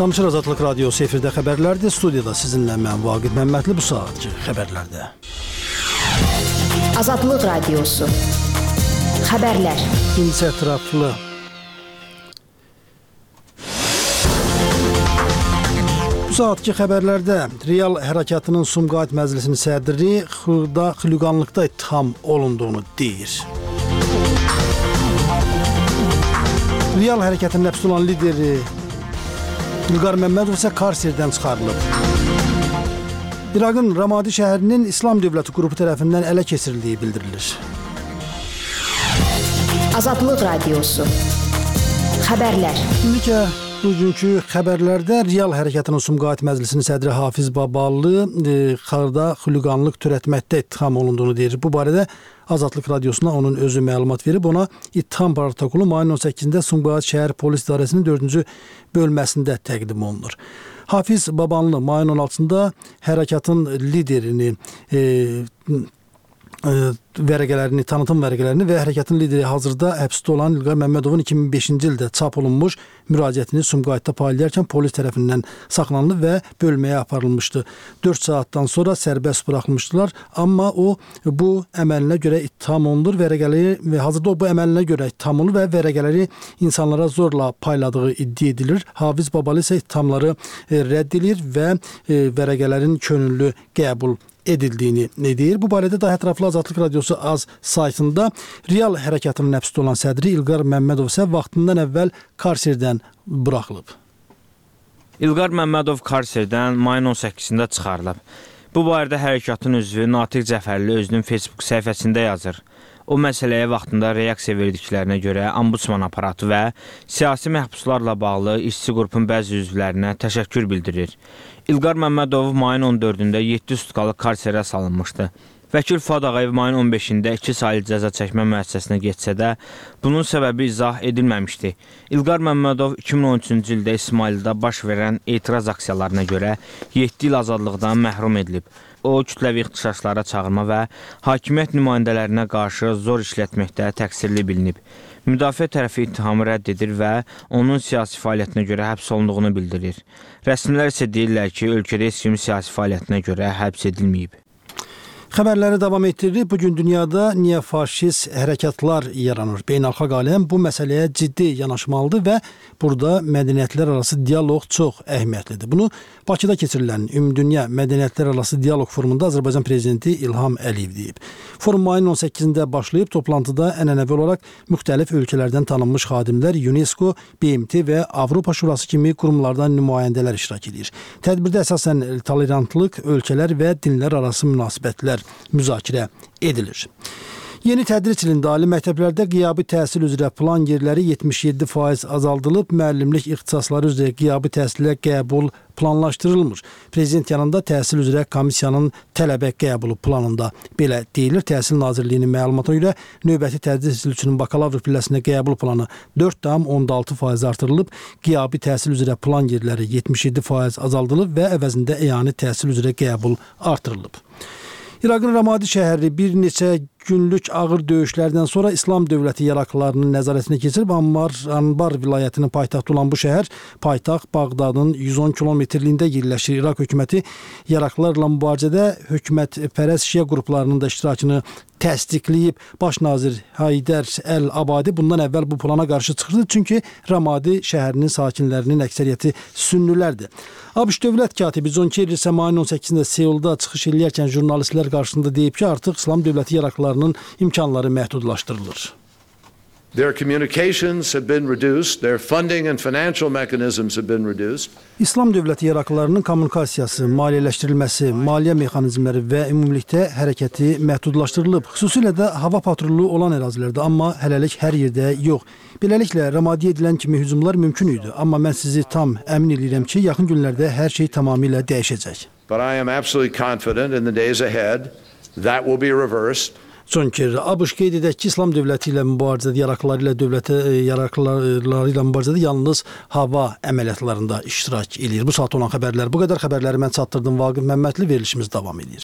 Tanışır Azadlıq Radiosu efirdə xəbərlərdir. Studiyada sizinlə mən Vaqif Məmmədli. Bu saatçı xəbərlərdə. Azadlıq Radiosu xəbərlər. İncə ətraflı. Bu saatki xəbərlərdə Real Hərəkatının Sumqayıt Məclisinin sədri xırda xüliqanlıqda ittiham olunduğunu deyir. Real Hərəkatının həbs olan lideri İlqar Məmmədov isə Karsirdən çıxarılıb. İraqın Ramadi şəhərinin İslam Dövləti qrupu tərəfindən ələ keçirildiyi bildirilir. Azadlıq Radiosu xəbərlər. İndikə bugünkü xəbərlərdə Real Hərəkatının Sumqayıt Məclisinin sədri Hafiz Babalı xırda xüliqanlıq törətməkdə ittiham olunduğunu deyir. Bu barədə Azadlıq Radiosuna onun özü məlumat verib. Ona ittiham protokolu mayın 18-də Sumqayıt şəhər polis idarəsinin 4-cü bölməsində təqdim olunur. Hafiz Babanlı mayın 16-da hərəkatın liderini tanıtım vərəqələrini və hərəkatın lideri hazırda həbsdə olan İlqar Məmmədovun 2005-ci ildə çap olunmuş müraciətini Sumqayıtda paylayarkən polis tərəfindən saxlanılıb və bölməyə aparılmışdı. 4 saatdan sonra sərbəst buraxılmışdılar, amma o bu əməlinə görə ittiham olunur və hazırda o bu əməlinə görə ittiham olunur və vərəqələri insanlara zorla payladığı iddia edilir. Hafiz Babalı isə ittihamları rədd edir və vərəqələrin könüllü qəbul edildiyini deyir. Bu barədə daha ətraflı Azadlıq Radiosu az saytında Real Hərəkatının həbsdə olan sədri İlqar Məmmədov isə vaxtından əvvəl Karsirdən buraxılıb. İlqar Məmmədov Karsirdən mayın 18-də çıxarılıb. Bu barədə hərəkatın üzvü Natiq Cəfərli özünün Facebook səhifəsində yazır. O məsələyə vaxtında reaksiya verdiklərinə görə Ombudsman aparatı və siyasi məhbuslarla bağlı işçi qrupun bəzi üzvlərinə təşəkkür bildirir. İlqar Məmmədov mayın 14-də 7 sutkalıq karsirə salınmışdı. Vəkil Fuad Ağayev mayın 15-də 2 saylı cəza çəkmə müəssisəsinə getsə də, bunun səbəbi izah edilməmişdi. İlqar Məmmədov 2013-cü ildə İsmaildə baş verən etiraz aksiyalarına görə 7 il azadlıqdan məhrum edilib. O, kütləvi ixtişaşlara çağırma və hakimiyyət nümayəndələrinə qarşı zor işlətməkdə təqsirli bilinib. Müdafiə tərəfi ittihamı rədd edir və onun siyasi fəaliyyətinə görə həbs olunduğunu bildirir. Rəsmilər isə deyirlər ki, ölkədə heç kim siyasi fəaliyyətinə görə həbs edilməyib. Xəbərləri davam etdiririk. Bugün dünyada neofaşist hərəkatlar yaranır. Beynəlxalq aləm bu məsələyə ciddi yanaşmalıdır və burada mədəniyyətlər arası dialoq çox əhəmiyyətlidir. Bunu Bakıda keçirilən Ümumdünya Mədəniyyətlər arası dialoq forumunda Azərbaycan prezidenti İlham Əliyev deyib. Forum mayın 18-də başlayıb, toplantıda ənənəvi olaraq müxtəlif ölkələrdən tanınmış xadimlər, UNESCO, BMT və Avropa Şurası kimi qurumlardan nümayəndələr iştirak edir. Tədbirdə əsasən tolerantlıq, ölkələr və dinlər arası münasibətlər müzakirə edilir. Yeni tədris ilində ali məktəblərdə qiyabi təhsil üzrə plan yerləri 77% azaldılıb, müəllimlik ixtisasları üzrə qiyabi təhsilə qəbul planlaşdırılmır. Prezident yanında təhsil üzrə komissiyanın tələbə qəbulu planında belə deyilir. Təhsil Nazirliyinin məlumatına görə növbəti tədris ili üçün bakalavr pilləsinə qəbul planı 4,6% artırılıb, qiyabi təhsil üzrə plan yerləri 77% azaldılıb və əvəzində əyani təhsil üzrə qəbul artırılıb. İraqın Ramadi şəhəri bir neçə günlük ağır döyüşlərdən sonra İslam Dövləti yaraqlarının nəzarətinə keçirib. Anbar vilayətinin paytaxtı olan bu şəhər, paytaxt Bağdadın 110 kilometrliyində yerləşir. İraq hökuməti yaraqlarla mübarizədə hökumətpərəst şiə qruplarının da iştirakını təsdiqləyib. Baş nazir Haydər Əl-Abadi bundan əvvəl bu plana qarşı çıxırdı, çünki Ramadi şəhərinin sakinlərinin əksəriyyəti sünnülərdir. ABŞ dövlət katibi John Kerry isə mayın 18-də Seulda çıxış edərkən jurnalistlər qarşısında deyib ki, artıq İslam Dövləti yaraqlarının imkanları məhdudlaşdırılır. Their communications have been reduced, their funding and financial mechanisms have been reduced. İslam Dövləti yaraqlarının kommunikasiyası, maliyyələşdirilməsi, maliyyə mexanizmləri və ümumilikdə hərəkəti məhdudlaşdırılıb. Xüsusilə də hava patrulu olan ərazilərdə, amma hələlik hər yerdə yox. Beləliklə, Ramadiyə edilən kimi hücumlar mümkün idi, amma mən sizi tam əmin edirəm ki, yaxın günlərdə hər şey tamamilə dəyişəcək. But I am absolutely confident in the days ahead that will be reversed. John Kerry, ABŞ qeyd edək ki, İslam dövləti ilə mübarizədə, yaraqları ilə mübarizədə yalnız hava əməliyyatlarında iştirak edir. Bu saat olan xəbərlər bu qədər. Xəbərləri mən çatdırdım. Vaqif Məmmədli, verilişimiz davam edir.